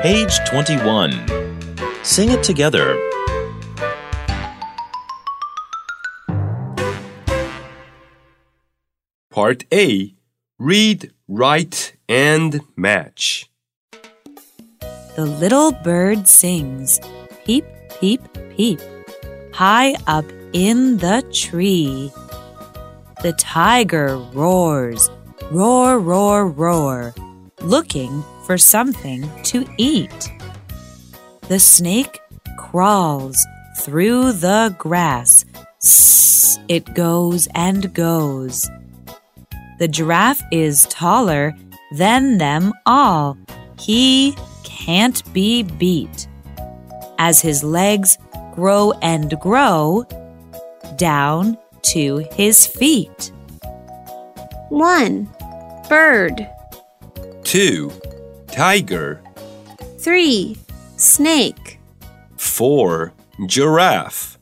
Page 21. Sing it together. Part A. Read, write, and match. The little bird sings, peep, peep, peep, high up in the tree. The tiger roars, roar, roar, roar, looking for something to eat. The snake crawls through the grass. Sss, it goes and goes. The giraffe is taller than them all. He can't be beat. As his legs grow and grow, down to his feet. 1. Bird. 2. Tiger. 3. Snake. 4. Giraffe.